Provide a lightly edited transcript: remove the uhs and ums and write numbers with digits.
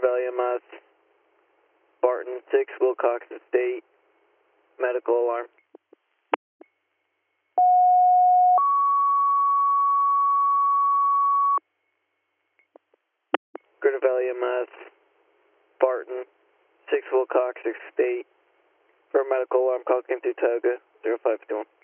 Valley MS, Barton 6, Wilcox Estate, medical alarm. Grinnell Valley MS, Barton 6, Wilcox Estate, for medical alarm call came through Toga 0521.